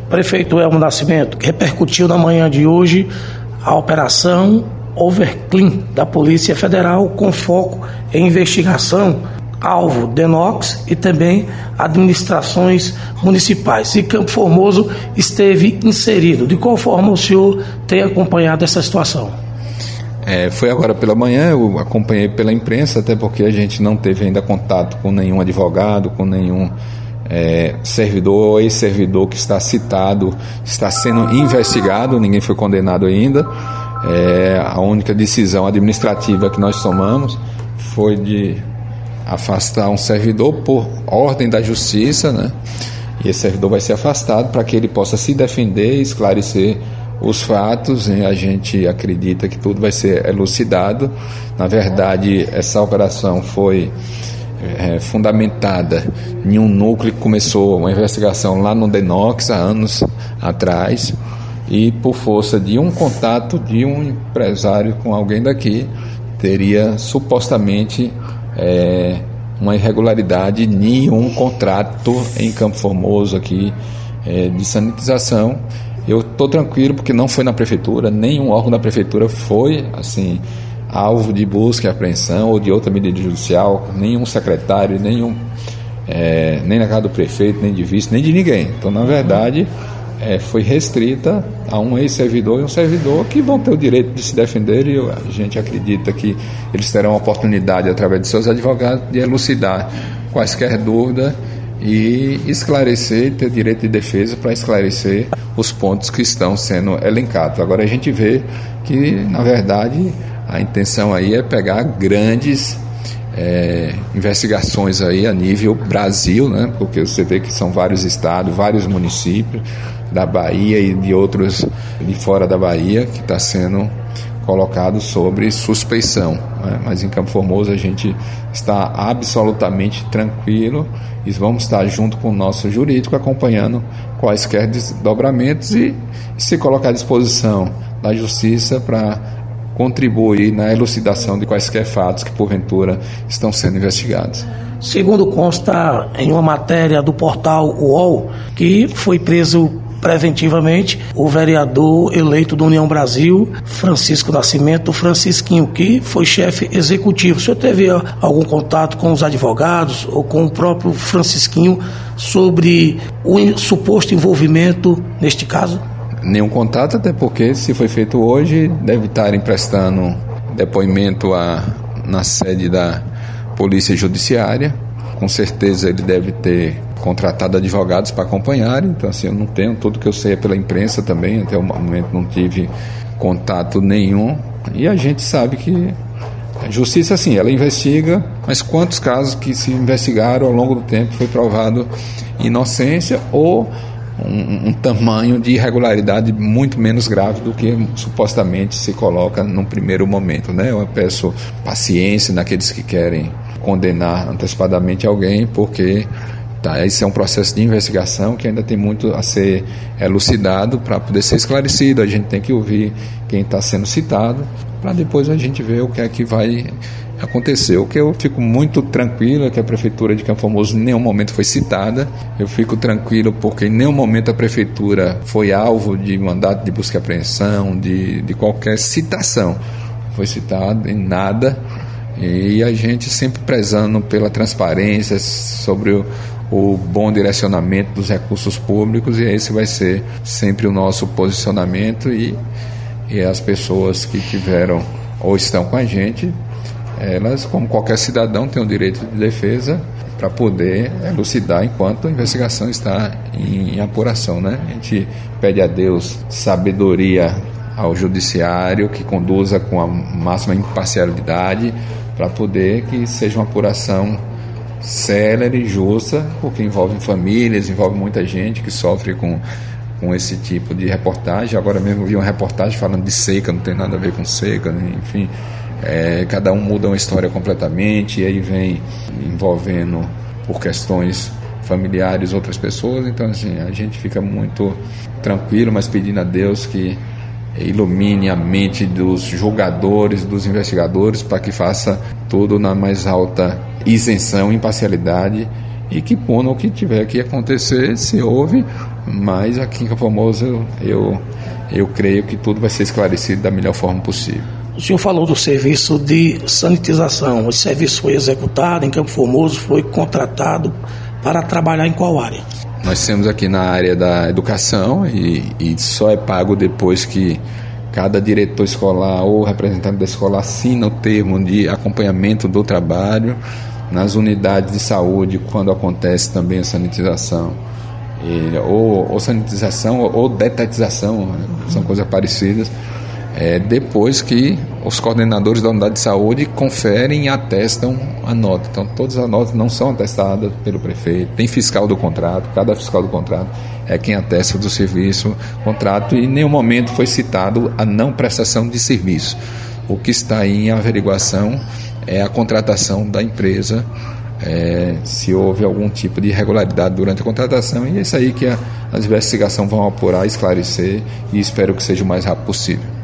Prefeito Elmo Nascimento, repercutiu na manhã de hoje a operação Overclean da Polícia Federal com foco em investigação, alvo DENOX e também administrações municipais. E Campo Formoso esteve inserido. De qual forma o senhor tem acompanhado essa situação? Foi agora pela manhã, eu acompanhei pela imprensa, até porque a gente não teve ainda contato com nenhum advogado, com nenhum servidor ou ex-servidor que está citado, está sendo investigado, ninguém foi condenado ainda. A única decisão administrativa que nós tomamos foi de afastar um servidor por ordem da justiça, né? E esse servidor vai ser afastado para que ele possa se defender e esclarecer os fatos, e a gente acredita que tudo vai ser elucidado. Na verdade, essa operação foi fundamentada em um núcleo que começou uma investigação lá no DENOX há anos atrás, e por força de um contato de um empresário com alguém daqui, teria supostamente uma irregularidade em um contrato em Campo Formoso aqui de sanitização. Eu estou tranquilo porque não foi na prefeitura, nenhum órgão da prefeitura foi assim alvo de busca e apreensão ou de outra medida judicial, nenhum secretário, nem na casa do prefeito, nem de vice, nem de ninguém. Então, na verdade, foi restrita a um ex-servidor e um servidor que vão ter o direito de se defender, e a gente acredita que eles terão a oportunidade, através de seus advogados, de elucidar quaisquer dúvidas e esclarecer, ter direito de defesa para esclarecer os pontos que estão sendo elencados. Agora a gente vê que, na verdade, a intenção aí é pegar grandes investigações aí a nível Brasil, né? Porque você vê que são vários estados, vários municípios da Bahia e de outros de fora da Bahia que está sendo colocado sobre suspeição, né? Mas em Campo Formoso a gente está absolutamente tranquilo e vamos estar junto com o nosso jurídico acompanhando quaisquer desdobramentos e se colocar à disposição da justiça para contribuir na elucidação de quaisquer fatos que porventura estão sendo investigados. Segundo consta em uma matéria do portal UOL, que foi preso preventivamente o vereador eleito do União Brasil, Francisco Nascimento Francisquinho, que foi chefe executivo. O senhor teve algum contato com os advogados ou com o próprio Francisquinho sobre o suposto envolvimento neste caso? Nenhum contato, até porque se foi feito hoje, deve estar emprestando depoimento na sede da Polícia Judiciária. Com certeza ele deve ter contratado advogados para acompanhar, então assim, eu não tenho, tudo que eu sei é pela imprensa também, até o momento não tive contato nenhum, e a gente sabe que a justiça, assim, ela investiga, mas quantos casos que se investigaram ao longo do tempo foi provado inocência ou um tamanho de irregularidade muito menos grave do que supostamente se coloca num primeiro momento, né? Eu peço paciência naqueles que querem condenar antecipadamente alguém, porque esse é um processo de investigação que ainda tem muito a ser elucidado para poder ser esclarecido. A gente tem que ouvir quem está sendo citado para depois a gente ver o que é que vai acontecer. O que eu fico muito tranquilo é que a Prefeitura de Campo Formoso em nenhum momento foi citada. Eu fico tranquilo porque em nenhum momento a Prefeitura foi alvo de mandato de busca e apreensão, de qualquer citação. Não foi citado em nada. E a gente sempre prezando pela transparência, sobre o bom direcionamento dos recursos públicos, e esse vai ser sempre o nosso posicionamento, e as pessoas que tiveram ou estão com a gente, elas, como qualquer cidadão, têm o direito de defesa para poder elucidar enquanto a investigação está em apuração, né? A gente pede a Deus sabedoria ao judiciário, que conduza com a máxima imparcialidade para poder que seja uma apuração célere e justa, porque envolve famílias, envolve muita gente que sofre com esse tipo de reportagem. Agora mesmo vi uma reportagem falando de seca, não tem nada a ver com seca, né? Enfim, cada um muda uma história completamente, e aí vem envolvendo por questões familiares outras pessoas. Então assim, a gente fica muito tranquilo, mas pedindo a Deus que ilumine a mente dos julgadores, dos investigadores, para que faça tudo na mais alta isenção, imparcialidade e que punam o que tiver que acontecer, se houve, mas aqui em Campo Formoso eu creio que tudo vai ser esclarecido da melhor forma possível. O senhor falou do serviço de sanitização. Esse serviço foi executado em Campo Formoso, foi contratado para trabalhar em qual área? Nós temos aqui na área da educação e só é pago depois que cada diretor escolar ou representante da escola assina o termo de acompanhamento do trabalho. Nas unidades de saúde, quando acontece também a sanitização, ou sanitização ou detetização, são coisas parecidas, depois que os coordenadores da unidade de saúde conferem e atestam a nota. Então todas as notas não são atestadas pelo prefeito, tem fiscal do contrato, cada fiscal do contrato é quem atesta do serviço, contrato, e em nenhum momento foi citado a não prestação de serviço. O que está em averiguação é a contratação da empresa, se houve algum tipo de irregularidade durante a contratação, e é isso aí que as investigações vão apurar, esclarecer, e espero que seja o mais rápido possível.